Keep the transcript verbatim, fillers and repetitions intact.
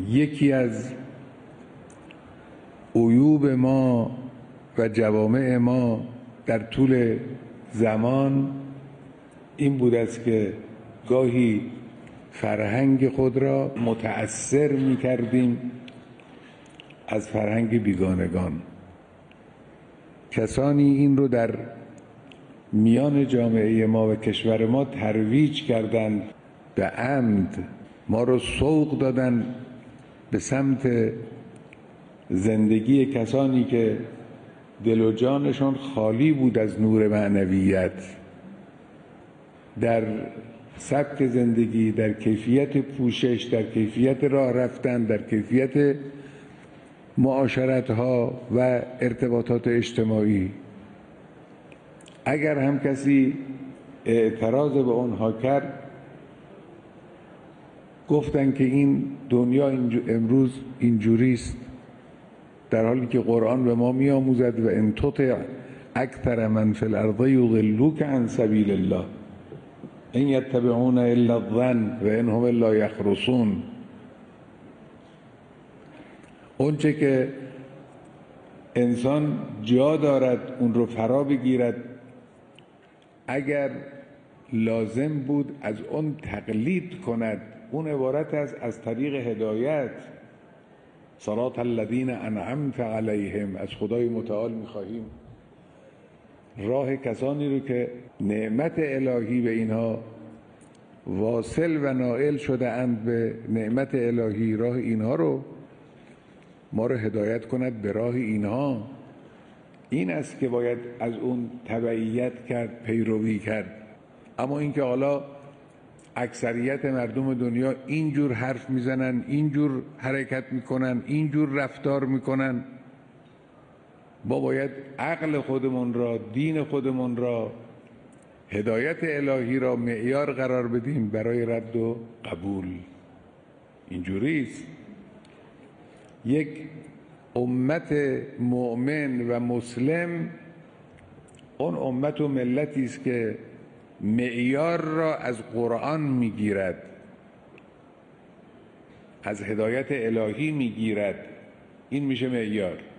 یکی از عیوب ما و جوامع ما در طول زمان این بود است که گاهی فرهنگ خود را متأثر می کردیم از فرهنگ بیگانگان. کسانی این رو در میان جامعه ما و کشور ما ترویج کردند، به عمد ما رو سوق دادن به سمت زندگی کسانی که دل و جانشان خالی بود از نور معنویت، در سبک زندگی، در کیفیت پوشش، در کیفیت راه رفتن، در کیفیت معاشرت‌ها و ارتباطات اجتماعی. اگر هم کسی اعتراض به اونها کرد، گفتن که این دنیا امروز اینجوریست، در حالی که قرآن به ما می‌آموزد و ان تطع اکثر من فی الارض یضلوک عن سبیل الله ان یتبعون الا الظن و ان هم الا یخرصون. اونچه که انسان جا دارد اون رو فرا بگیرد، اگر لازم بود از اون تقلید کند، اون عبارت است از طریق هدایت. صراط الذین انعمت علیهم، از خدای متعال می‌خواهیم راه کسانی رو که نعمت الهی به اینها واصل و نائل شده اند، به نعمت الهی راه اینها رو ما رو هدایت کند به راه اینها. این است که باید از اون تبعیت کرد، پیروی کرد. اما اینکه حالا اکثریت مردم دنیا اینجور حرف میزنن، اینجور حرکت میکنن، اینجور رفتار میکنن، ما باید عقل خودمون را، دین خودمون را، هدایت الهی را معیار قرار بدیم برای رد و قبول. اینجوریست. یک امت مؤمن و مسلم اون امت و ملتی است که معیار را از قرآن میگیرد، از هدایت الهی میگیرد. این میشه معیار.